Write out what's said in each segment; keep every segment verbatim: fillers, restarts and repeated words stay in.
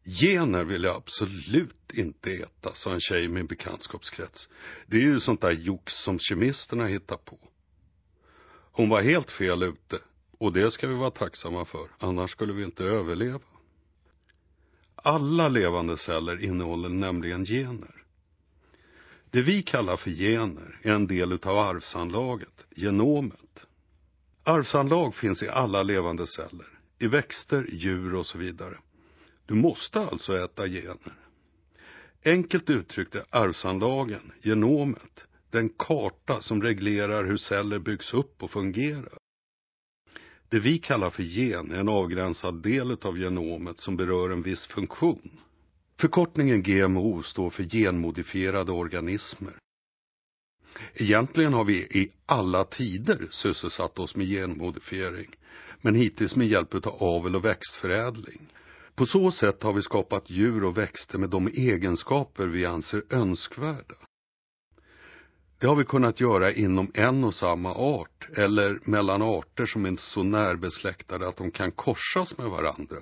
Gener vill jag absolut inte äta, sa en tjej i min bekantskapskrets. Det är ju sånt där jox som kemisterna hittar på. Hon var helt fel ute, och det ska vi vara tacksamma för, annars skulle vi inte överleva. Alla levande celler innehåller nämligen gener. Det vi kallar för gener är en del av arvsanlaget, genomet. Arvsanlag finns i alla levande celler, i växter, djur och så vidare. Du måste alltså äta gener. Enkelt uttryckt är arvsanlagen, genomet, den karta som reglerar hur celler byggs upp och fungerar. Det vi kallar för gen är en avgränsad del av genomet som berör en viss funktion. Förkortningen G M O står för genmodifierade organismer. Egentligen har vi i alla tider sysselsatt oss med genmodifiering, men hittills med hjälp av avel och växtförädling. På så sätt har vi skapat djur och växter med de egenskaper vi anser önskvärda. Det har vi kunnat göra inom en och samma art eller mellan arter som är så närbesläktade att de kan korsas med varandra.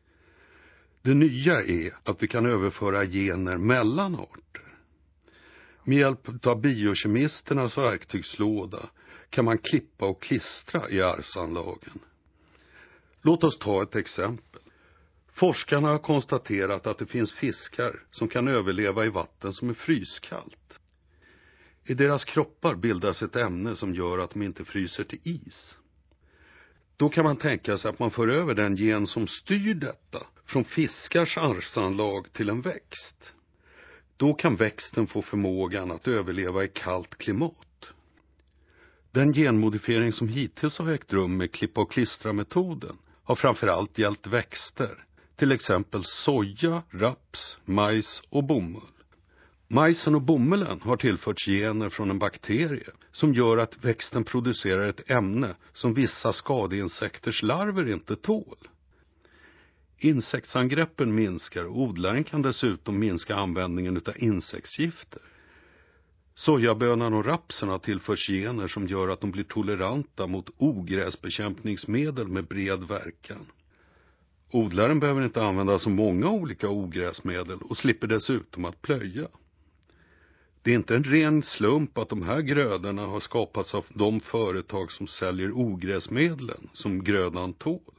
Det nya är att vi kan överföra gener mellan arter. Med hjälp av biokemisternas verktygslåda kan man klippa och klistra i arvsanlagen. Låt oss ta ett exempel. Forskarna har konstaterat att det finns fiskar som kan överleva i vatten som är fryskallt. I deras kroppar bildas ett ämne som gör att de inte fryser till is. Då kan man tänka sig att man för över den gen som styr detta från fiskars arvsanlag till en växt. Då kan växten få förmågan att överleva i kallt klimat. Den genmodifiering som hittills har ägt rum med klippa och klistra-metoden har framförallt gällt växter, till exempel soja, raps, majs och bomull. Majsen och bomullen har tillförts gener från en bakterie som gör att växten producerar ett ämne som vissa skadeinsekters larver inte tål. Insektsangreppen minskar och odlaren kan dessutom minska användningen av insektsgifter. Sojabönan och rapsen har tillförts gener som gör att de blir toleranta mot ogräsbekämpningsmedel med bred verkan. Odlaren behöver inte använda så många olika ogräsmedel och slipper dessutom att plöja. Det är inte en ren slump att de här grödorna har skapats av de företag som säljer ogräsmedlen som grödan tål.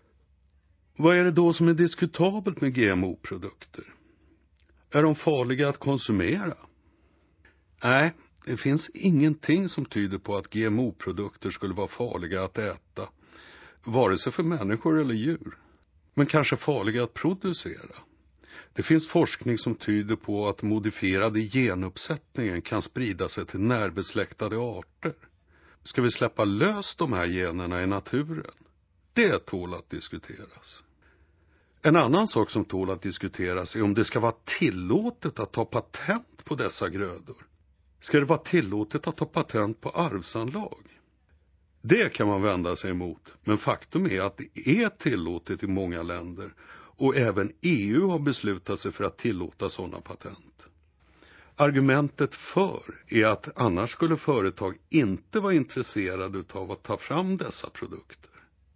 Vad är det då som är diskutabelt med G M O-produkter? Är de farliga att konsumera? Nej, det finns ingenting som tyder på att G M O-produkter skulle vara farliga att äta, vare sig för människor eller djur. Men kanske farliga att producera. Det finns forskning som tyder på att modifierade genuppsättningen kan sprida sig till närbesläktade arter. Ska vi släppa lös de här generna i naturen? Det tål att diskuteras. En annan sak som tål att diskuteras är om det ska vara tillåtet att ta patent på dessa grödor. Ska det vara tillåtet att ta patent på arvsanlag? Det kan man vända sig emot, men faktum är att det är tillåtet i många länder och även E U har beslutat sig för att tillåta sådana patent. Argumentet för är att annars skulle företag inte vara intresserade av att ta fram dessa produkter.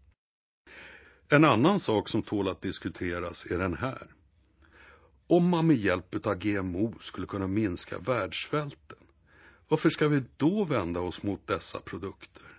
En annan sak som tål att diskuteras är den här. Om man med hjälp av G M O skulle kunna minska världssvälten, varför ska vi då vända oss mot dessa produkter?